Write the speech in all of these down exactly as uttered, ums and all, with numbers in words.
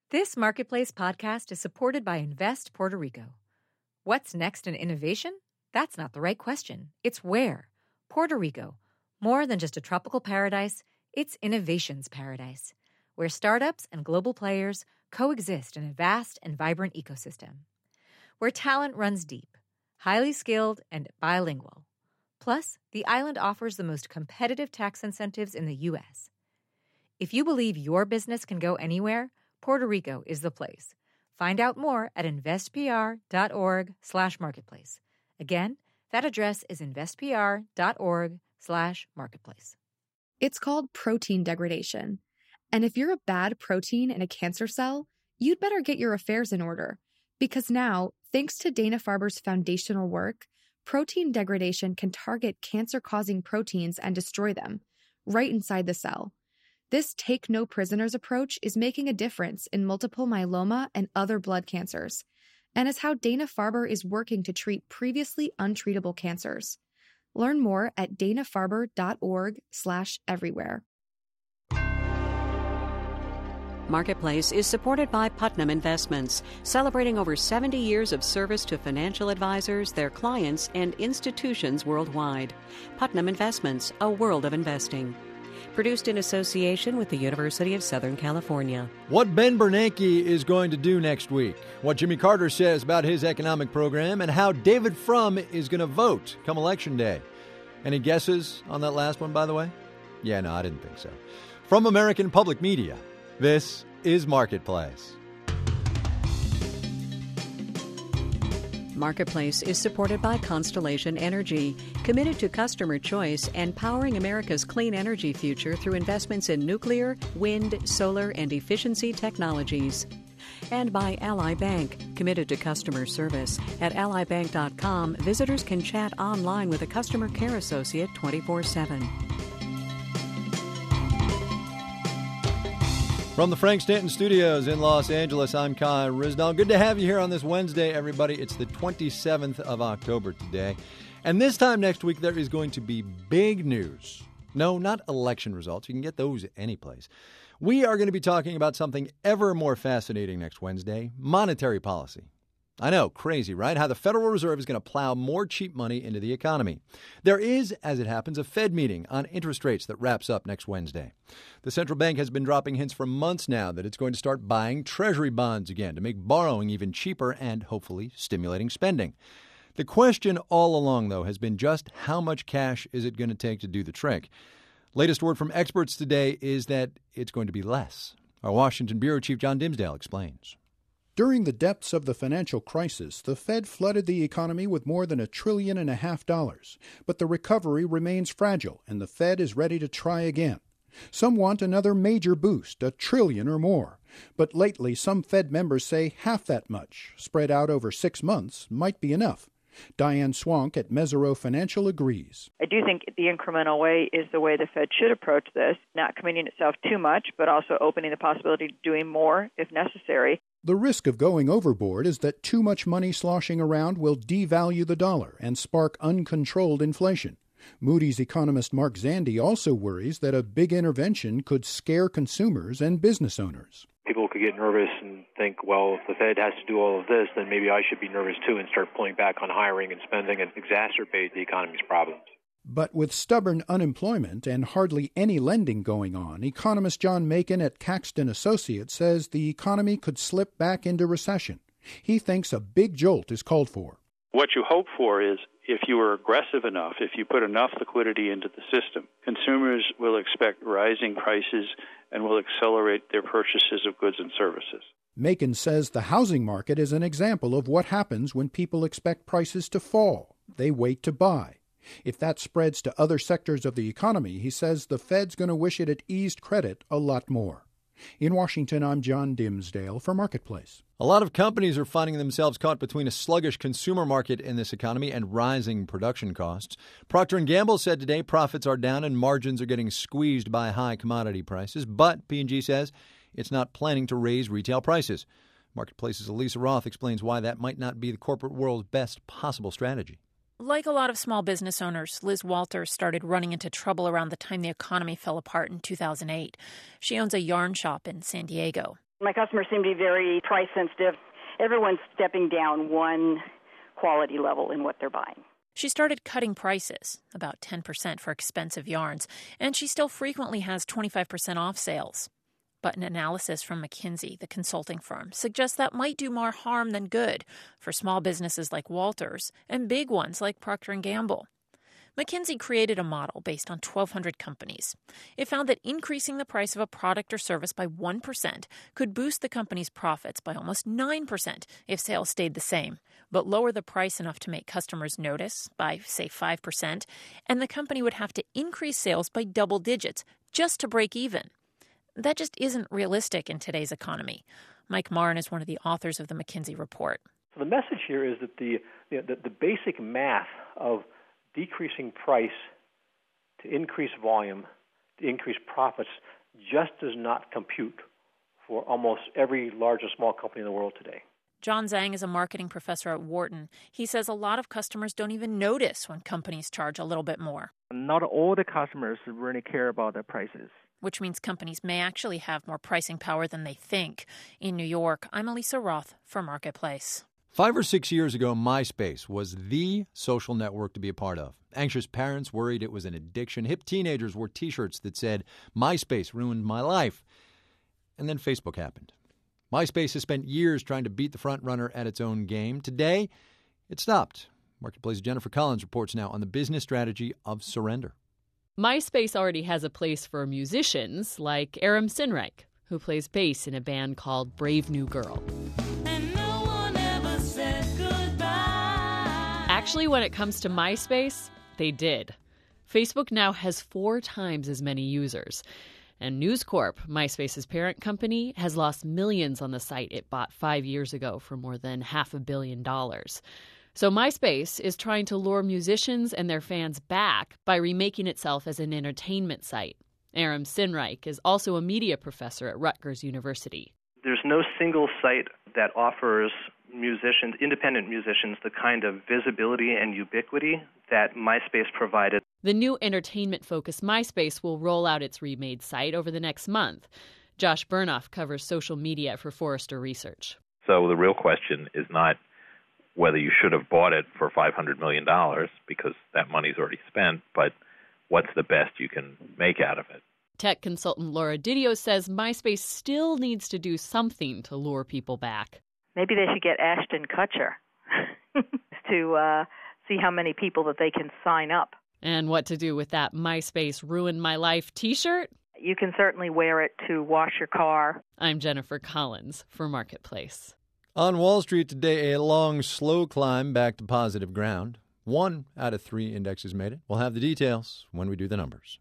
This Marketplace podcast is supported by Invest Puerto Rico. What's next in innovation? That's not the right question. It's where. Puerto Rico. More than just a tropical paradise, it's innovation's paradise, where startups and global players coexist in a vast and vibrant ecosystem. Where talent runs deep, highly skilled, and bilingual. Plus, the island offers the most competitive tax incentives in the U S. If you believe your business can go anywhere, Puerto Rico is the place. Find out more at investpr.org slash marketplace. Again, that address is investpr.org slash marketplace. It's called protein degradation. And if you're a bad protein in a cancer cell, you'd better get your affairs in order. Because now, thanks to Dana-Farber's foundational work, protein degradation can target cancer-causing proteins and destroy them, right inside the cell. This take-no-prisoners approach is making a difference in multiple myeloma and other blood cancers, and is how Dana-Farber is working to treat previously untreatable cancers. Learn more at danafarber.org slash everywhere. Marketplace is supported by Putnam Investments, celebrating over seventy years of service to financial advisors, their clients, and institutions worldwide. Putnam Investments, a world of investing. Produced in association with the University of Southern California. What Ben Bernanke is going to do next week, what Jimmy Carter says about his economic program, and how David Frum is going to vote come Election Day. Any guesses on that last one, by the way? Yeah, no, I didn't think so. From American Public Media, this is Marketplace. Marketplace is supported by Constellation Energy, committed to customer choice and powering America's clean energy future through investments in nuclear, wind, solar, and efficiency technologies. And by Ally Bank, committed to customer service. At ally bank dot com, visitors can chat online with a customer care associate twenty-four seven. From the Frank Stanton Studios in Los Angeles, I'm Kai Ryssdal. Good to have you here on this Wednesday, everybody. It's the twenty-seventh of October today. And this time next week, there is going to be big news. No, not election results. You can get those anyplace. We are going to be talking about something ever more fascinating next Wednesday, monetary policy. I know, crazy, right? How the Federal Reserve is going to plow more cheap money into the economy. There is, as it happens, a Fed meeting on interest rates that wraps up next Wednesday. The central bank has been dropping hints for months now that it's going to start buying Treasury bonds again to make borrowing even cheaper and, hopefully, stimulating spending. The question all along, though, has been just how much cash is it going to take to do the trick? Latest word from experts today is that it's going to be less. Our Washington Bureau Chief John Dimsdale explains. During the depths of the financial crisis, the Fed flooded the economy with more than a trillion and a half dollars. But the recovery remains fragile, and the Fed is ready to try again. Some want another major boost, a trillion or more. But lately, some Fed members say half that much, spread out over six months, might be enough. Diane Swank at Mesirow Financial agrees. I do think the incremental way is the way the Fed should approach this, not committing itself too much, but also opening the possibility of doing more if necessary. The risk of going overboard is that too much money sloshing around will devalue the dollar and spark uncontrolled inflation. Moody's economist Mark Zandi also worries that a big intervention could scare consumers and business owners. People could get nervous and think, well, if the Fed has to do all of this, then maybe I should be nervous too and start pulling back on hiring and spending and exacerbate the economy's problems. But with stubborn unemployment and hardly any lending going on, economist John Macon at Caxton Associates says the economy could slip back into recession. He thinks a big jolt is called for. What you hope for is if you are aggressive enough, if you put enough liquidity into the system, consumers will expect rising prices and will accelerate their purchases of goods and services. Macon says the housing market is an example of what happens when people expect prices to fall. They wait to buy. If that spreads to other sectors of the economy, he says the Fed's going to wish it had eased credit a lot more. In Washington, I'm John Dimsdale for Marketplace. A lot of companies are finding themselves caught between a sluggish consumer market in this economy and rising production costs. Procter and Gamble said today profits are down and margins are getting squeezed by high commodity prices. But P and G says it's not planning to raise retail prices. Marketplace's Elisa Roth explains why that might not be the corporate world's best possible strategy. Like a lot of small business owners, Liz Walters started running into trouble around the time the economy fell apart in two thousand eight. She owns a yarn shop in San Diego. My customers seem to be very price sensitive. Everyone's stepping down one quality level in what they're buying. She started cutting prices, about ten percent for expensive yarns, and she still frequently has twenty-five percent off sales. But an analysis from McKinsey, the consulting firm, suggests that might do more harm than good for small businesses like Walters and big ones like Procter and Gamble. McKinsey created a model based on twelve hundred companies. It found that increasing the price of a product or service by one percent could boost the company's profits by almost nine percent if sales stayed the same, but lower the price enough to make customers notice by, say, five percent, and the company would have to increase sales by double digits just to break even. That just isn't realistic in today's economy. Mike Marn is one of the authors of the McKinsey report. So the message here is that the, you know, the, the basic math of decreasing price to increase volume, to increase profits, just does not compute for almost every large and small company in the world today. John Zhang is a marketing professor at Wharton. He says a lot of customers don't even notice when companies charge a little bit more. Not all the customers really care about the prices. Which means companies may actually have more pricing power than they think. In New York, I'm Elisa Roth for Marketplace. Five or six years ago, MySpace was the social network to be a part of. Anxious parents worried it was an addiction. Hip teenagers wore T-shirts that said, "MySpace ruined my life." And then Facebook happened. MySpace has spent years trying to beat the front runner at its own game. Today, it stopped. Marketplace's Jennifer Collins reports now on the business strategy of surrender. MySpace already has a place for musicians like Aram Sinreich, who plays bass in a band called Brave New Girl. And no one ever said goodbye. Actually, when it comes to MySpace, they did. Facebook now has four times as many users. And News Corp, MySpace's parent company, has lost millions on the site it bought five years ago for more than half a billion dollars. So MySpace is trying to lure musicians and their fans back by remaking itself as an entertainment site. Aram Sinreich is also a media professor at Rutgers University. There's no single site that offers musicians, independent musicians, the kind of visibility and ubiquity that MySpace provided. The new entertainment-focused MySpace will roll out its remade site over the next month. Josh Burnoff covers social media for Forrester Research. So the real question is not whether you should have bought it for five hundred million dollars, because that money's already spent, but what's the best you can make out of it? Tech consultant Laura Didio says MySpace still needs to do something to lure people back. Maybe they should get Ashton Kutcher to uh, see how many people that they can sign up. And what to do with that MySpace Ruined My Life t-shirt? You can certainly wear it to wash your car. I'm Jennifer Collins for Marketplace. On Wall Street today, a long, slow climb back to positive ground. One out of three indexes made it. We'll have the details when we do the numbers.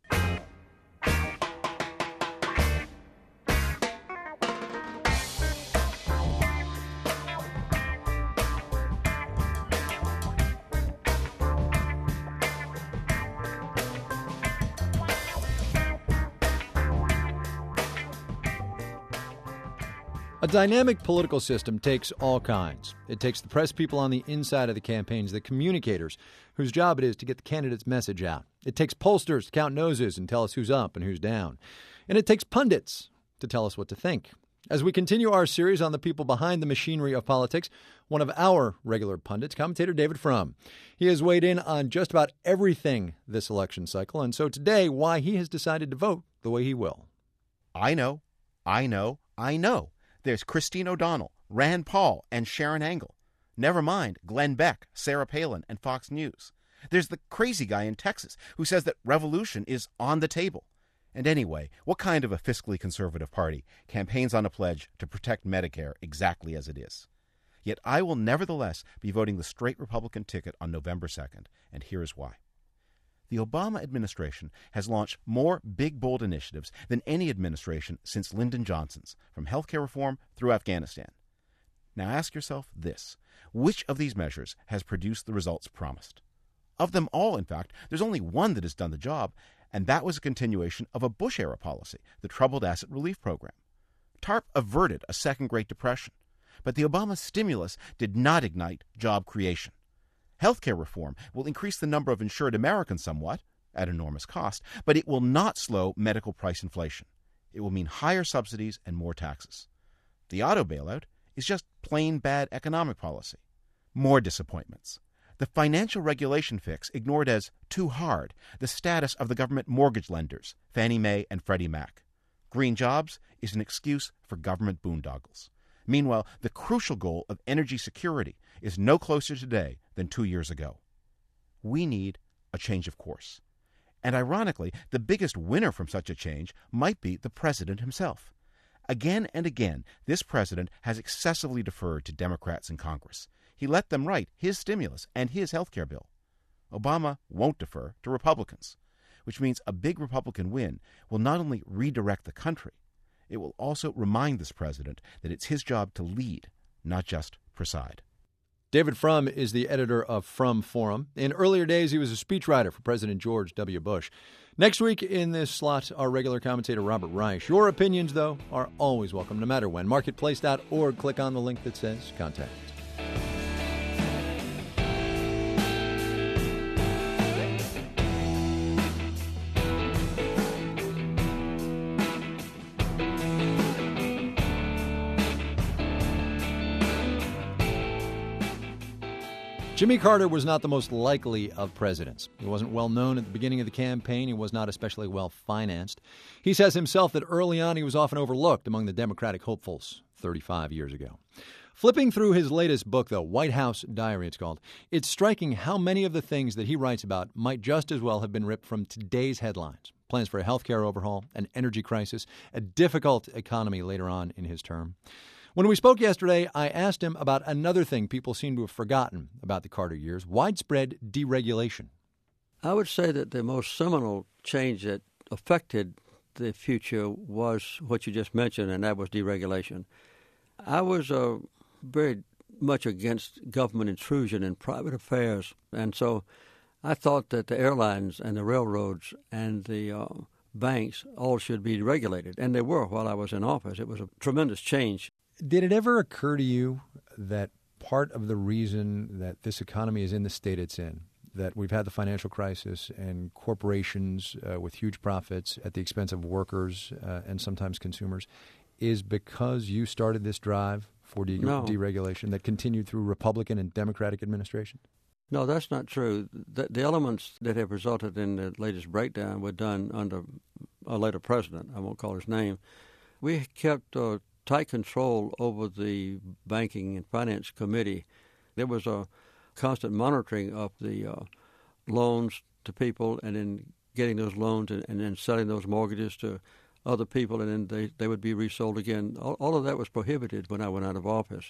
A dynamic political system takes all kinds. It takes the press people on the inside of the campaigns, the communicators, whose job it is to get the candidate's message out. It takes pollsters to count noses and tell us who's up and who's down. And it takes pundits to tell us what to think. As we continue our series on the people behind the machinery of politics, one of our regular pundits, commentator David Frum. He has weighed in on just about everything this election cycle, and so today, why he has decided to vote the way he will. I know, I know, I know. There's Christine O'Donnell, Rand Paul, and Sharon Angle. Never mind Glenn Beck, Sarah Palin, and Fox News. There's the crazy guy in Texas who says that revolution is on the table. And anyway, what kind of a fiscally conservative party campaigns on a pledge to protect Medicare exactly as it is? Yet I will nevertheless be voting the straight Republican ticket on November second, and here's why. The Obama administration has launched more big, bold initiatives than any administration since Lyndon Johnson's, from healthcare reform through Afghanistan. Now ask yourself this. Which of these measures has produced the results promised? Of them all, in fact, there's only one that has done the job, and that was a continuation of a Bush-era policy, the Troubled Asset Relief Program. TARP averted a second Great Depression, but the Obama stimulus did not ignite job creation. Healthcare reform will increase the number of insured Americans somewhat, at enormous cost, but it will not slow medical price inflation. It will mean higher subsidies and more taxes. The auto bailout is just plain bad economic policy. More disappointments. The financial regulation fix ignored as too hard the status of the government mortgage lenders, Fannie Mae and Freddie Mac. Green jobs is an excuse for government boondoggles. Meanwhile, the crucial goal of energy security is no closer today than two years ago. We need a change of course. And ironically, the biggest winner from such a change might be the president himself. Again and again, this president has excessively deferred to Democrats in Congress. He let them write his stimulus and his health care bill. Obama won't defer to Republicans, which means a big Republican win will not only redirect the country, it will also remind this president that it's his job to lead, not just preside. David Frum is the editor of Frum Forum. In earlier days, he was a speechwriter for President George W. Bush. Next week in this slot, our regular commentator, Robert Reich. Your opinions, though, are always welcome, no matter when. marketplace dot org. Click on the link that says Contact. Jimmy Carter was not the most likely of presidents. He wasn't well known at the beginning of the campaign. He was not especially well financed. He says himself that early on he was often overlooked among the Democratic hopefuls thirty-five years ago. Flipping through his latest book, The White House Diary, it's called, it's striking how many of the things that he writes about might just as well have been ripped from today's headlines. Plans for a health care overhaul, an energy crisis, a difficult economy later on in his term. When we spoke yesterday, I asked him about another thing people seem to have forgotten about the Carter years, widespread deregulation. I would say that the most seminal change that affected the future was what you just mentioned, and that was deregulation. I was uh, very much against government intrusion in private affairs, and so I thought that the airlines and the railroads and the uh, banks all should be regulated, and they were while I was in office. It was a tremendous change. Did it ever occur to you that part of the reason that this economy is in the state it's in, that we've had the financial crisis and corporations uh, with huge profits at the expense of workers uh, and sometimes consumers, is because you started this drive for de- no. deregulation that continued through Republican and Democratic administration? No, that's not true. The, the elements that have resulted in the latest breakdown were done under a later president. I won't call his name. We kept uh, tight control over the Banking and Finance Committee. There was a constant monitoring of the uh, loans to people and then getting those loans and, and then selling those mortgages to other people, and then they, they would be resold again. All, all of that was prohibited when I went out of office.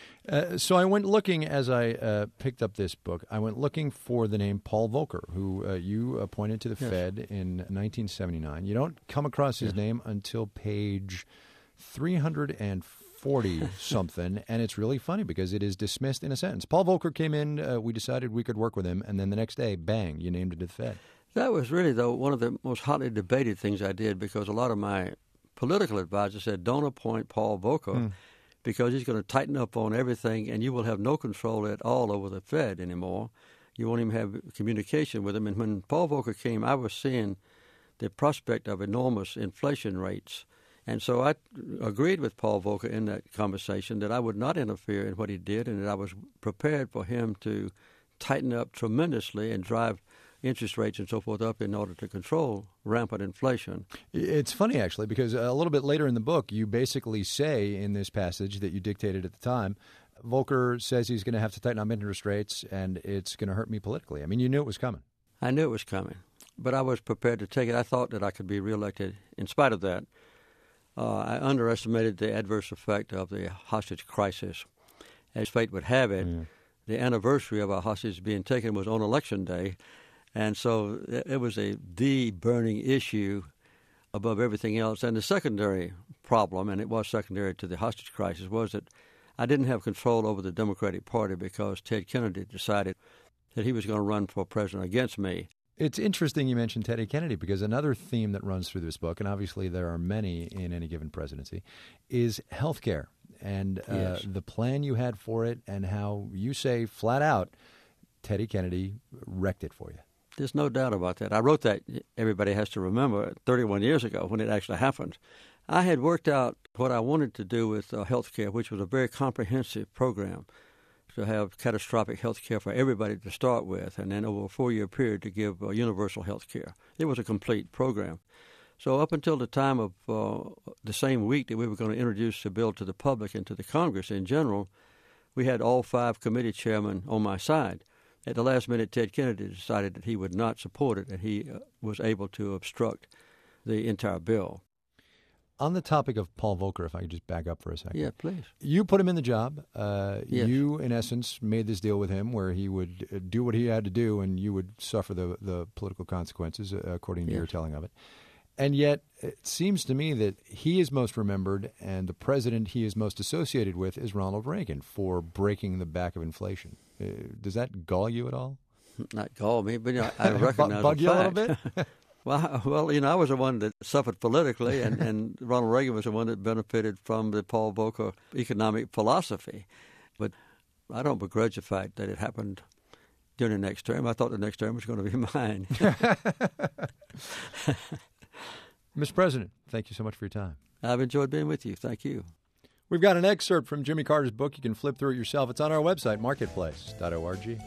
Uh, so I went looking, as I uh, picked up this book, I went looking for the name Paul Volcker, who uh, you appointed to the yes. Fed in nineteen seventy-nine. You don't come across his yes. name until page three hundred forty something, and it's really funny because it is dismissed in a sentence. Paul Volcker came in, uh, we decided we could work with him, and then the next day, bang, you named it to the Fed. That was really, though, one of the most hotly debated things I did, because a lot of my political advisors said, don't appoint Paul Volcker mm. because he's going to tighten up on everything, and you will have no control at all over the Fed anymore. You won't even have communication with him. And when Paul Volcker came, I was seeing the prospect of enormous inflation rates. And so I agreed with Paul Volcker in that conversation that I would not interfere in what he did, and that I was prepared for him to tighten up tremendously and drive interest rates and so forth up in order to control rampant inflation. It's funny, actually, because a little bit later in the book, you basically say in this passage that you dictated at the time, Volcker says he's going to have to tighten up interest rates and it's going to hurt me politically. I mean, you knew it was coming. I knew it was coming, but I was prepared to take it. I thought that I could be reelected in spite of that. Uh, I underestimated the adverse effect of the hostage crisis. As fate would have it, mm. the anniversary of our hostage being taken was on Election Day, and so it was a the burning issue above everything else. And the secondary problem, and it was secondary to the hostage crisis, was that I didn't have control over the Democratic Party because Ted Kennedy decided that he was going to run for president against me. It's interesting you mentioned Teddy Kennedy, because another theme that runs through this book, and obviously there are many in any given presidency, is health care and uh, yes. the plan you had for it, and how you say flat out Teddy Kennedy wrecked it for you. There's no doubt about that. I wrote that, everybody has to remember, thirty-one years ago when it actually happened. I had worked out what I wanted to do with uh, health care, which was a very comprehensive program to have catastrophic health care for everybody to start with, and then over a four-year period to give uh, universal health care. It was a complete program. So up until the time of uh, the same week that we were going to introduce the bill to the public and to the Congress in general, we had all five committee chairmen on my side. At the last minute, Ted Kennedy decided that he would not support it, and he uh, was able to obstruct the entire bill. On the topic of Paul Volcker, if I could just back up for a second. Yeah, please. You put him in the job. Uh, yes. You, in essence, made this deal with him where he would do what he had to do and you would suffer the, the political consequences, uh, according to yes. your telling of it. And yet, it seems to me that he is most remembered and the president he is most associated with is Ronald Reagan for breaking the back of inflation. Uh, does that gall you at all? Not gall me, but you know, I recognize Bug the you fact. a little bit? Well, well, you know, I was the one that suffered politically, and, and Ronald Reagan was the one that benefited from the Paul Volcker economic philosophy. But I don't begrudge the fact that it happened during the next term. I thought the next term was going to be mine. Mister President, thank you so much for your time. I've enjoyed being with you. Thank you. We've got an excerpt from Jimmy Carter's book. You can flip through it yourself. It's on our website, marketplace dot org.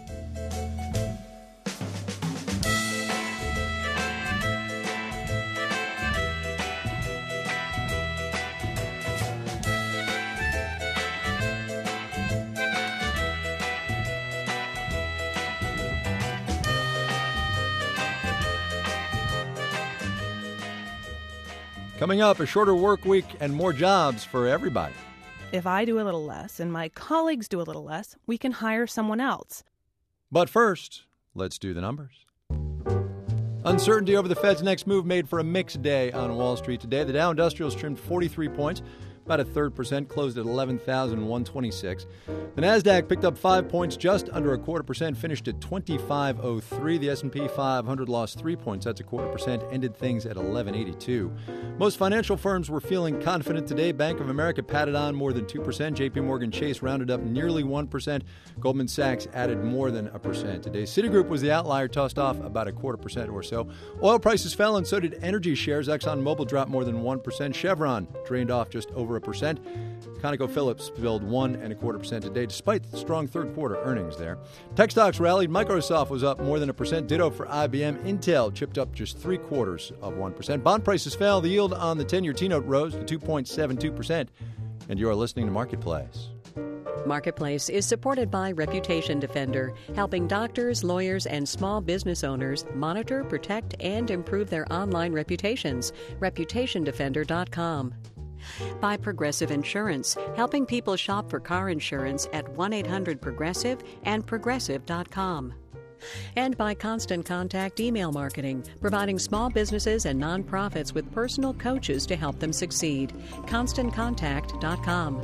Coming up, a shorter work week and more jobs for everybody. If I do a little less and my colleagues do a little less, we can hire someone else. But first, let's do the numbers. Uncertainty over the Fed's next move made for a mixed day on Wall Street today. The Dow Industrials trimmed forty-three points, about a third percent, closed at eleven thousand one hundred twenty-six. The Nasdaq picked up five points, just under a quarter percent, finished at twenty-five oh three. The S and P five hundred lost three points, that's a quarter percent, ended things at eleven eighty-two. Most financial firms were feeling confident today. Bank of America patted on more than two percent. J P Morgan Chase rounded up nearly one percent. Goldman Sachs added more than a percent today. Citigroup was the outlier, tossed off about a quarter percent or so. Oil prices fell, and so did energy shares. ExxonMobil dropped more than one percent. Chevron drained off just over a percent. ConocoPhillips filled one and a quarter percent today, despite strong third quarter earnings there. Tech stocks rallied. Microsoft was up more than a percent. Ditto for I B M. Intel chipped up just three quarters of one percent. Bond prices fell. The yield on the ten-year T-note rose to two point seven two percent. And you are listening to Marketplace. Marketplace is supported by Reputation Defender, helping doctors, lawyers, and small business owners monitor, protect, and improve their online reputations. reputation defender dot com. By Progressive Insurance, helping people shop for car insurance at one eight hundred progressive and progressive dot com. And by Constant Contact Email Marketing, providing small businesses and nonprofits with personal coaches to help them succeed. constant contact dot com.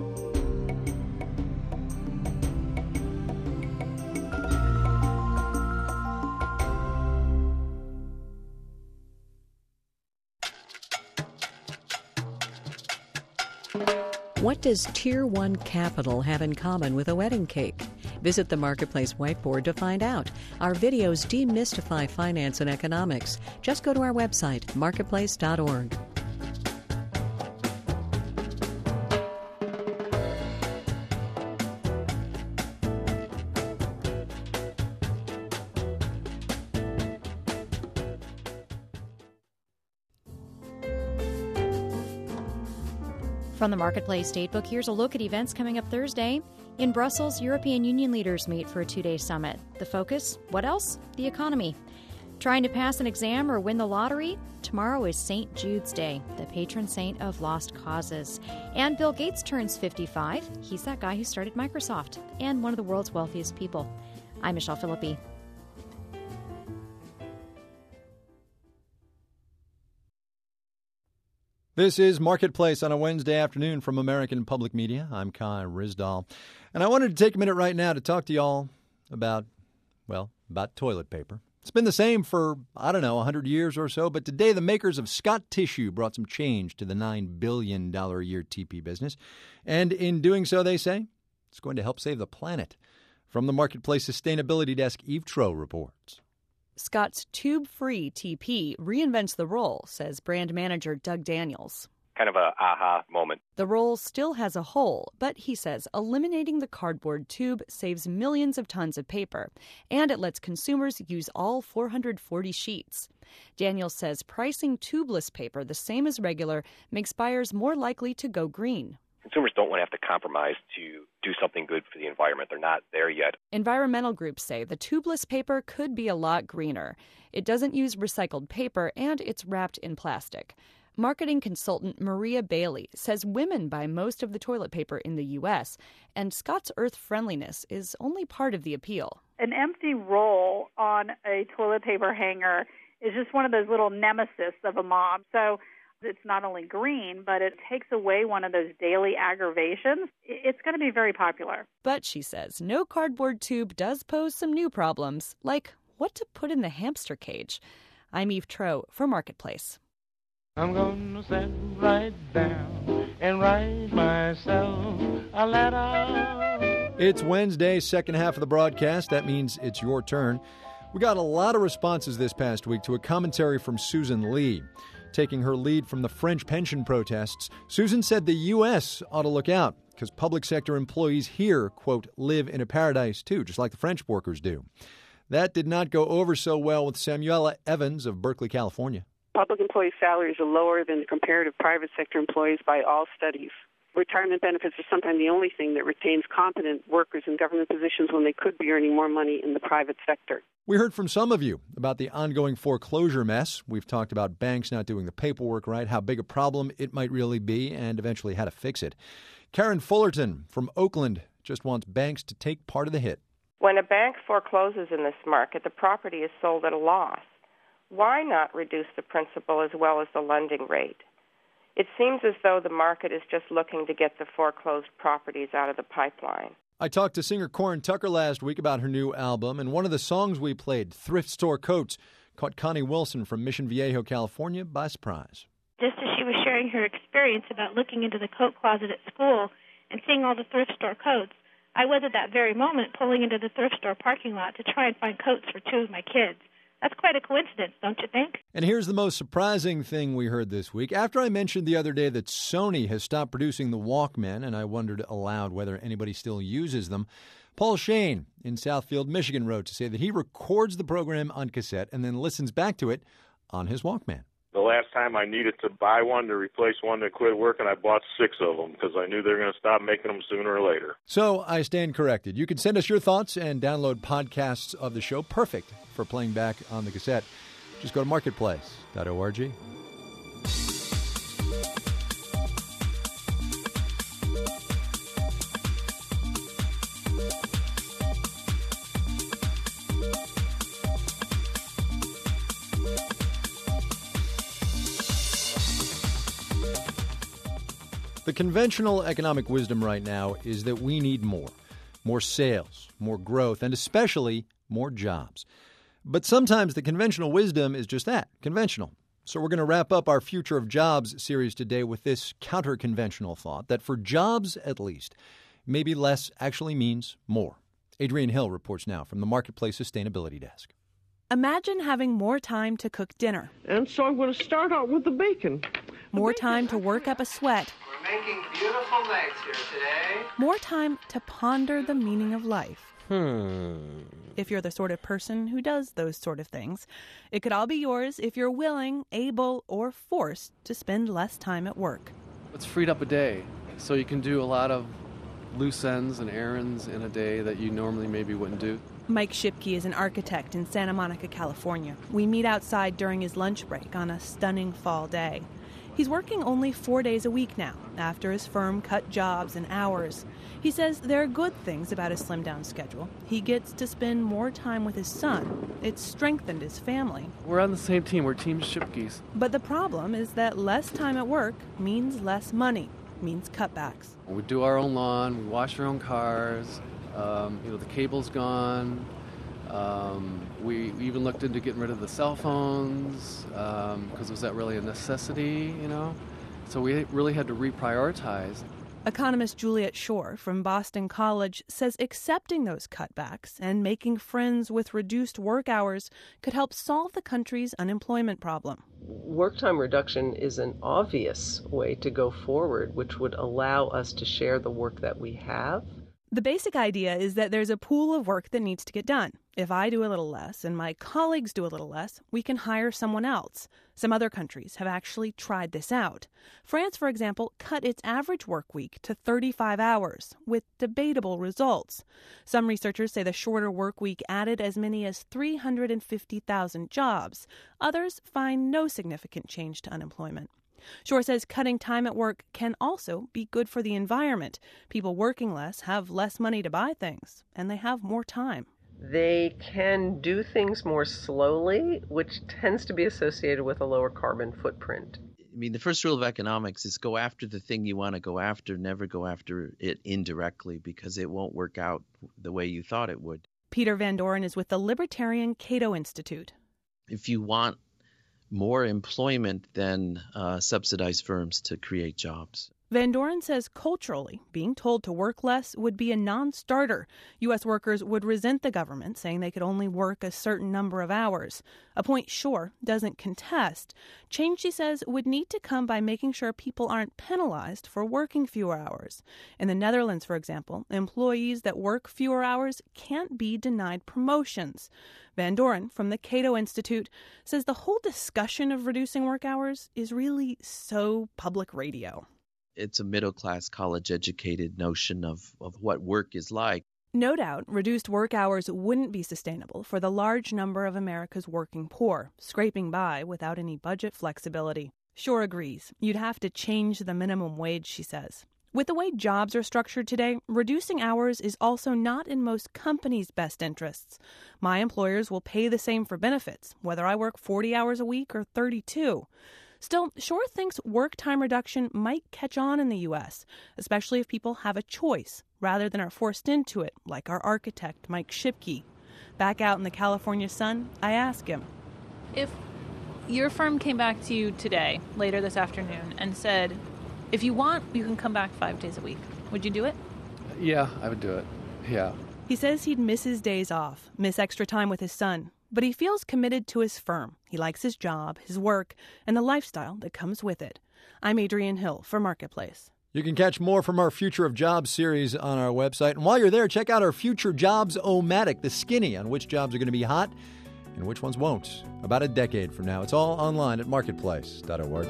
What does Tier one Capital have in common with a wedding cake? Visit the Marketplace whiteboard to find out. Our videos demystify finance and economics. Just go to our website, marketplace dot org. From the Marketplace Datebook, here's a look at events coming up Thursday. In Brussels, European Union leaders meet for a two-day summit. The focus, what else? The economy. Trying to pass an exam or win the lottery? Tomorrow is Saint Jude's Day, the patron saint of lost causes. And Bill Gates turns fifty-five. He's that guy who started Microsoft and one of the world's wealthiest people. I'm Michelle Philippi. This is Marketplace on a Wednesday afternoon from American Public Media. I'm Kai Ryssdal. And I wanted to take a minute right now to talk to y'all about, well, about toilet paper. It's been the same for, I don't know, one hundred years or so, but today the makers of Scott Tissue brought some change to the nine billion dollars a year T P business. And in doing so, they say, it's going to help save the planet. From the Marketplace Sustainability Desk, Eve Troe reports. Scott's tube-free T P reinvents the roll, says brand manager Doug Daniels. kind of a aha moment. The roll still has a hole, but he says eliminating the cardboard tube saves millions of tons of paper, and it lets consumers use all four hundred forty sheets. Daniel says pricing tubeless paper the same as regular makes buyers more likely to go green. Consumers don't want to have to compromise to do something good for the environment. They're not there yet. Environmental groups say the tubeless paper could be a lot greener. It doesn't use recycled paper, and it's wrapped in plastic. Marketing consultant Maria Bailey says women buy most of the toilet paper in the U S, and Scott's Earth friendliness is only part of the appeal. An empty roll on a toilet paper hanger is just one of those little nemesis of a mom. So it's not only green, but it takes away one of those daily aggravations. It's going to be very popular. But she says no cardboard tube does pose some new problems, like what to put in the hamster cage. I'm Eve Troeh for Marketplace. I'm gonna sit right down and write myself a letter. It's Wednesday, second half of the broadcast. That means it's your turn. We got a lot of responses this past week to a commentary from Susan Lee. Taking her lead from the French pension protests, Susan said the U S ought to look out because public sector employees here, quote, live in a paradise too, just like the French workers do. That did not go over so well with Samuela Evans of Berkeley, California. Public employee salaries are lower than the comparative private sector employees by all studies. Retirement benefits are sometimes the only thing that retains competent workers in government positions when they could be earning more money in the private sector. We heard from some of you about the ongoing foreclosure mess. We've talked about banks not doing the paperwork right, how big a problem it might really be, and eventually how to fix it. Karen Fullerton from Oakland just wants banks to take part of the hit. When a bank forecloses in this market, the property is sold at a loss. Why not reduce the principal as well as the lending rate? It seems as though the market is just looking to get the foreclosed properties out of the pipeline. I talked to singer Corin Tucker last week about her new album, and one of the songs we played, Thrift Store Coats, caught Connie Wilson from Mission Viejo, California, by surprise. Just as she was sharing her experience about looking into the coat closet at school and seeing all the thrift store coats, I was at that very moment pulling into the thrift store parking lot to try and find coats for two of my kids. That's quite a coincidence, don't you think? And here's the most surprising thing we heard this week. After I mentioned the other day that Sony has stopped producing the Walkman, and I wondered aloud whether anybody still uses them, Paul Shane in Southfield, Michigan wrote to say that he records the program on cassette and then listens back to it on his Walkman. The last time I needed to buy one to replace one that quit working, I bought six of them because I knew they were going to stop making them sooner or later. So I stand corrected. You can send us your thoughts and download podcasts of the show. Perfect for playing back on the cassette. Just go to marketplace dot org. The conventional economic wisdom right now is that we need more. More sales, more growth, and especially more jobs. But sometimes the conventional wisdom is just that, conventional. So we're going to wrap up our Future of Jobs series today with this counter-conventional thought that for jobs at least, maybe less actually means more. Adrienne Hill reports now from the Marketplace Sustainability Desk. Imagine having more time to cook dinner. And so I'm going to start out with the bacon. More time to work up a sweat. We're making beautiful legs here today. More time to ponder the meaning of life. Hmm. If you're the sort of person who does those sort of things, it could all be yours if you're willing, able, or forced to spend less time at work. It's freed up a day, so you can do a lot of loose ends and errands in a day that you normally maybe wouldn't do. Mike Shipke is an architect in Santa Monica, California. We meet outside during his lunch break on a stunning fall day. He's working only four days a week now, after his firm cut jobs and hours. He says there are good things about his slimmed-down schedule. He gets to spend more time with his son. It's strengthened his family. We're on the same team. We're Team Shipke's. But the problem is that less time at work means less money, means cutbacks. We do our own lawn. We wash our own cars. Um, you know, the cable's gone. Um, we even looked into getting rid of the cell phones because um, was that really a necessity, you know? So we really had to reprioritize. Economist Juliet Schor from Boston College says accepting those cutbacks and making friends with reduced work hours could help solve the country's unemployment problem. Work time reduction is an obvious way to go forward, which would allow us to share the work that we have. The basic idea is that there's a pool of work that needs to get done. If I do a little less and my colleagues do a little less, we can hire someone else. Some other countries have actually tried this out. France, for example, cut its average work week to thirty-five hours, with debatable results. Some researchers say the shorter work week added as many as three hundred fifty thousand jobs. Others find no significant change to unemployment. Schor says cutting time at work can also be good for the environment. People working less have less money to buy things, and they have more time. They can do things more slowly, which tends to be associated with a lower carbon footprint. I mean, the first rule of economics is go after the thing you want to go after, never go after it indirectly, because it won't work out the way you thought it would. Peter Van Doren is with the Libertarian Cato Institute. If you want more employment, then uh, subsidize firms to create jobs. Van Doren says culturally, being told to work less would be a non-starter. U S workers would resent the government, saying they could only work a certain number of hours, a point Schor doesn't contest. Change, she says, would need to come by making sure people aren't penalized for working fewer hours. In the Netherlands, for example, employees that work fewer hours can't be denied promotions. Van Doren from the Cato Institute says the whole discussion of reducing work hours is really so public radio. It's a middle-class, college-educated notion of, of what work is like. No doubt, reduced work hours wouldn't be sustainable for the large number of America's working poor, scraping by without any budget flexibility. Schor agrees. You'd have to change the minimum wage, she says. With the way jobs are structured today, reducing hours is also not in most companies' best interests. My employers will pay the same for benefits, whether I work forty hours a week or thirty-two. Still, Schor thinks work time reduction might catch on in the U S, especially if people have a choice rather than are forced into it, like our architect, Mike Shipke. Back out in the California sun, I ask him, if your firm came back to you today, later this afternoon, and said, if you want, you can come back five days a week, would you do it? Yeah, I would do it. Yeah. He says he'd miss his days off, miss extra time with his son, but he feels committed to his firm. He likes his job, his work, and the lifestyle that comes with it. I'm Adrienne Hill for Marketplace. You can catch more from our Future of Jobs series on our website. And while you're there, check out our Future Jobs-O-Matic, the skinny on which jobs are going to be hot and which ones won't. About a decade from now. It's all online at marketplace dot org.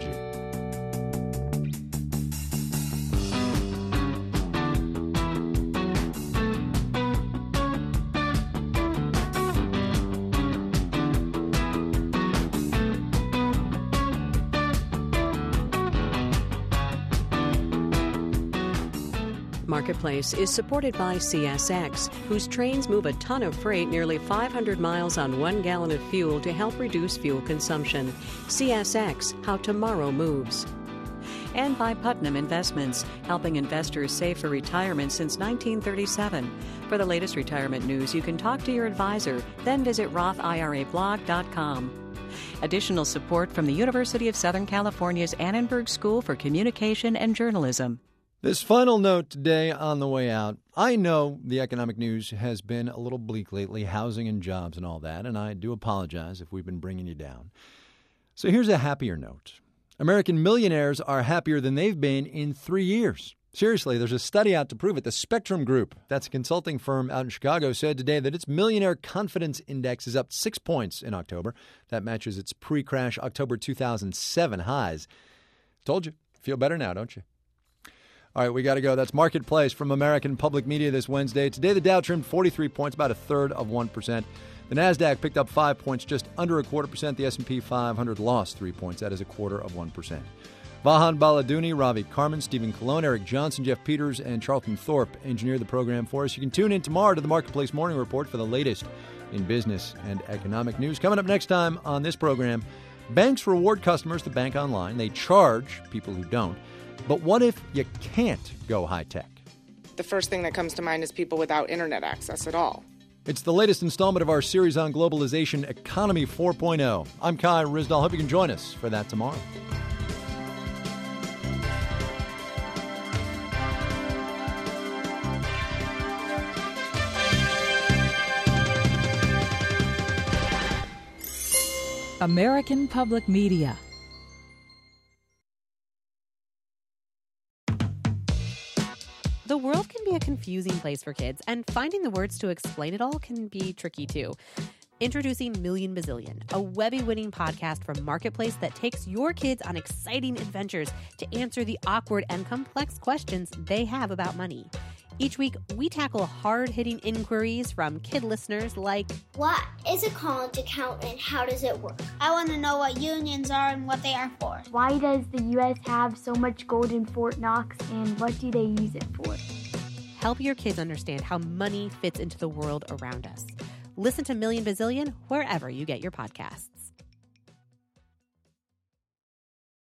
Marketplace is supported by C S X, whose trains move a ton of freight nearly five hundred miles on one gallon of fuel to help reduce fuel consumption. C S X, how tomorrow moves. And by Putnam Investments, helping investors save for retirement since nineteen thirty-seven. For the latest retirement news, you can talk to your advisor, then visit roth I R A blog dot com. Additional support from the University of Southern California's Annenberg School for Communication and Journalism. This final note today on the way out. I know the economic news has been a little bleak lately, housing and jobs and all that, and I do apologize if we've been bringing you down. So here's a happier note. American millionaires are happier than they've been in three years. Seriously, there's a study out to prove it. The Spectrum Group, that's a consulting firm out in Chicago, said today that its Millionaire Confidence Index is up six points in October. That matches its pre-crash October two thousand seven highs. Told you. Feel better now, don't you? All right, we got to go. That's Marketplace from American Public Media this Wednesday. Today, the Dow trimmed forty-three points, about a third of one percent. The NASDAQ picked up five points, just under a quarter percent. The S and P five hundred lost three points. That is a quarter of one percent. Vahan Baladuni, Ravi Carmen, Stephen Colon, Eric Johnson, Jeff Peters, and Charlton Thorpe engineered the program for us. You can tune in tomorrow to the Marketplace Morning Report for the latest in business and economic news. Coming up next time on this program, banks reward customers to bank online. They charge people who don't. But what if you can't go high-tech? The first thing that comes to mind is people without internet access at all. It's the latest installment of our series on globalization, Economy four point oh. I'm Kai Ryssdal. Hope you can join us for that tomorrow. American Public Media. The world can be a confusing place for kids, and finding the words to explain it all can be tricky too. Introducing Million Bazillion, a Webby-winning podcast from Marketplace that takes your kids on exciting adventures to answer the awkward and complex questions they have about money. Each week, we tackle hard-hitting inquiries from kid listeners like, what is a college account and how does it work? I want to know what unions are and what they are for. Why does the U S have so much gold in Fort Knox, and what do they use it for? Help your kids understand how money fits into the world around us. Listen to Million Bazillion wherever you get your podcasts.